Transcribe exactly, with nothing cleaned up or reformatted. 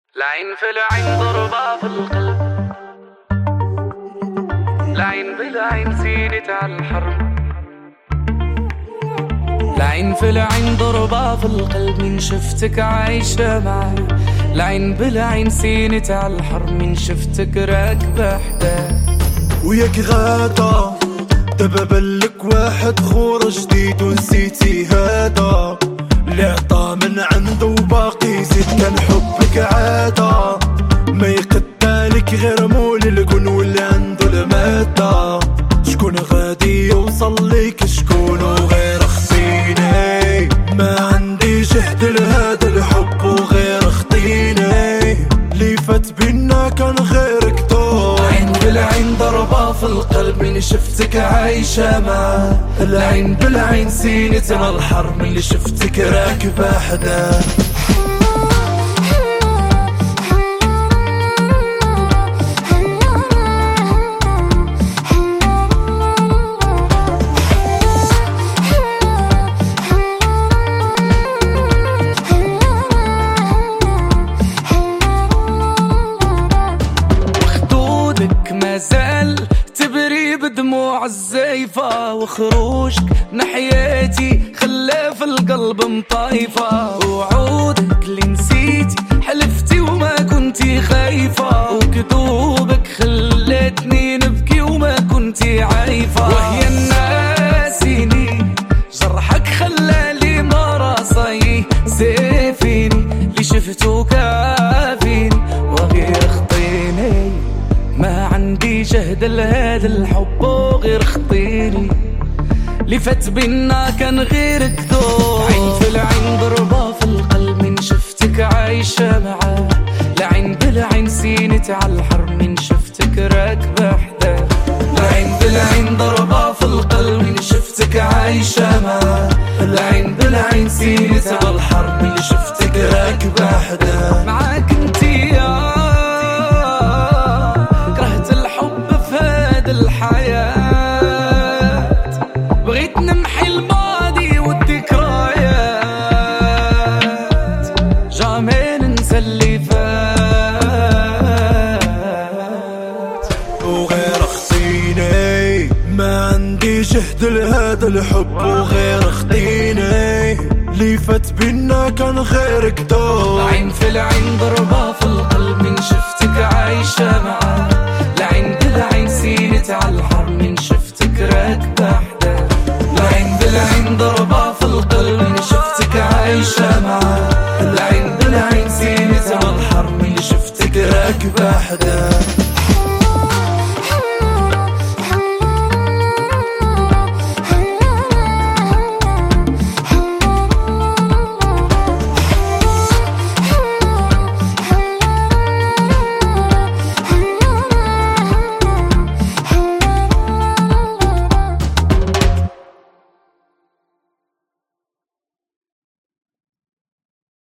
العين في العين ضربة في القلب، العين بالعين سينت على الحرب، العين في العين ضربة في القلب من شفتك عايشة معي، العين بالعين سينت على الحرب من شفتك راكبة حداه. وياك غادا دابا بلك واحد خور جديد ونسيتي هذا اللي عطا من عنده وباقي زيد كان حبك عادة ما يقدالك غير مول الكون واللي عنده المادة. شكون غادي يوصل ليك شكون وغير خطيني ما عندي جهد لهذا الحب وغير خطيني اللي فات بينا كان غيرك دور. العين بالعين ضربة في القلب من شفتك عايشة معاه، العين بالعين سينت على الحرب من اللي شفتك راكبة حداه. مازال تبري بدموع الزيفة وخروجك من حياتي خلى في القلب مطايفة، وعودك اللي نسيتي حلفتي وما كنتي خايفة، وكذوبك خلتني نبكي وما كنتي عايفة. وهي الناسيني جرحك خلالي مراسي سيفيني اللي شفتو كافيني وغير خطيني ما عندي جهد لهذا الحب وغير خطيني اللي فات بينا كان غيرك دور. عين في العين ضربة في القلب من شفتك عايشة معاه، العين بالعين سينت على الحرب من شفتك راكبة حداه. العين بالعين ضربة في القلب من شفتك عايشة معاه، العين بالعين سينت على الحرب من شفتك راكبة حداه. معاك انتي يا الحياة بغيت نمحي الماضي والذكريات جامي ننسى اللي فات وغير خطيني ما عندي جهد لهذا الحب وغير خطيني اللي فات بينا كان غيرك دور. العين في العين ضربة في القلب من شفتك عايشة معاه، العين بالعين سينت على الحرب من شفتك راكبة حداه. العين بالعين ضربة في القلب من شفتك عايشة معاه، العين بالعين سينت على الحرب من شفتك راكبة حداه.